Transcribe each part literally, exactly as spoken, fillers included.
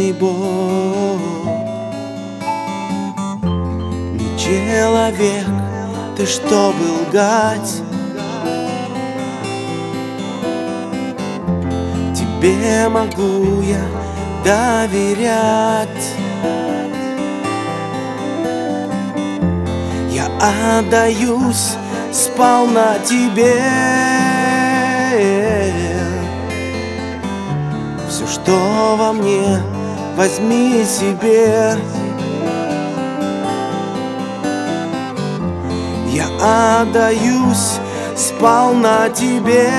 сильный Бог. Не человек ты, чтобы лгать. Тебе могу я доверять. Я отдаюсь сполна тебе. Все, что во мне, возьми себе. Я отдаюсь сполна тебе.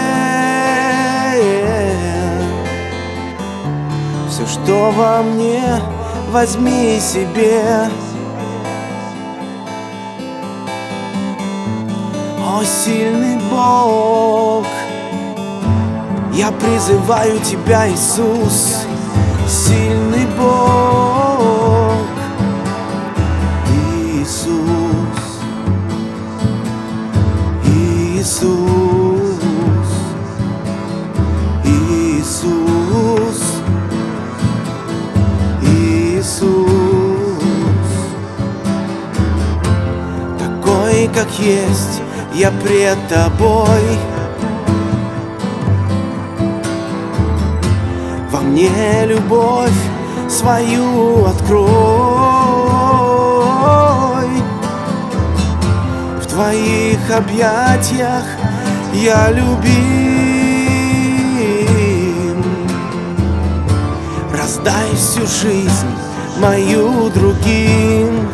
Все, что во мне, возьми себе. О, сильный Бог, я призываю Тебя, Иисус. Сильный Бог, Иисус, Иисус, Иисус, Иисус. Такой, как есть, я пред Тобой. Во мне любовь свою открой. В Твоих объятиях я любим. Раздай всю жизнь мою другим.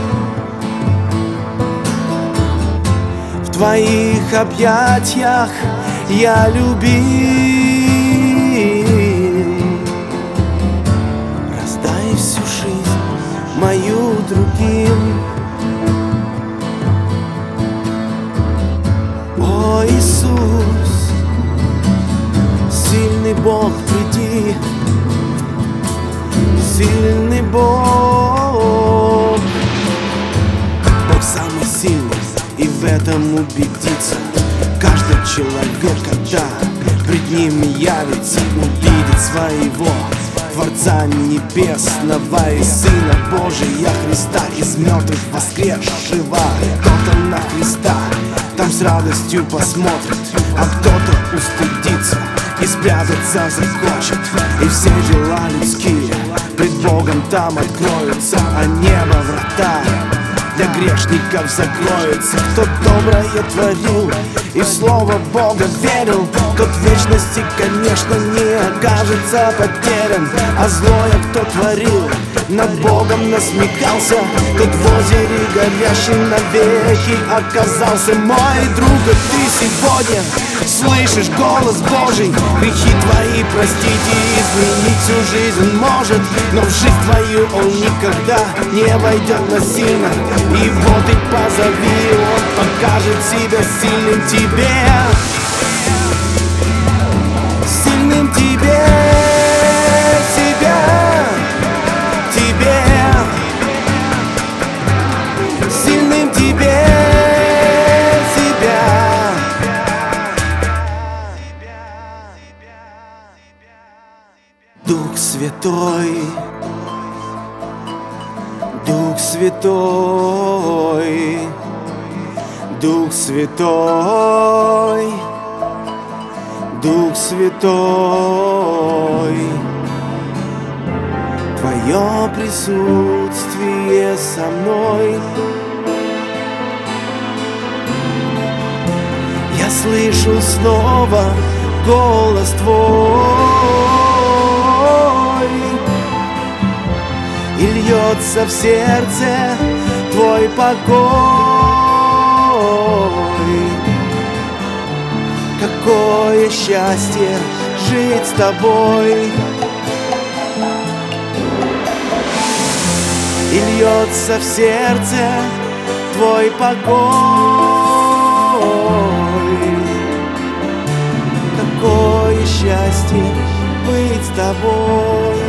В Твоих объятиях я любим. Раздай всю жизнь мою другим. О, Иисус, сильный Бог, приди. Сильный Бог, Бог самый сильный, и в этом убедится каждый человек, когда пред ним явится, увидит своего Творца Небесного и Сына Божия Христа, из мертвых воскресшего. Кто-то на Христа там с радостью посмотрит, а кто-то устыдится и спрятаться захочет. И все дела людские пред Богом там откроются, а небо врата для грешников закроется. Кто доброе творил и в слово Бога верил, тот в вечности, конечно, не окажется потерян. А злое кто творил, над Богом насмехался, тот в озере горящем навеки оказался. Мой друг, а ты сегодня слышишь голос Божий. Грехи твои простить и изменить всю жизнь он может, но в жизнь твою он никогда не войдет насильно. И вот и позови, он покажет себя сильным тебе. Сильным тебе, себя, тебе. Сильным тебе, себя. Дух Святой, Дух Святой, Дух Святой, Дух Святой, Твое присутствие со мной. Я слышу снова голос Твой, и льется в сердце Твой покой. Какое счастье жить с Тобой. И льется в сердце Твой покой. Какое счастье быть с Тобой.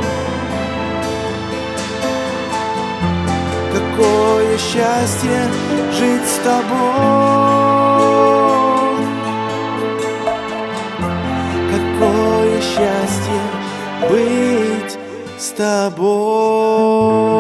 Какое счастье жить с Тобой. Какое счастье быть с тобой.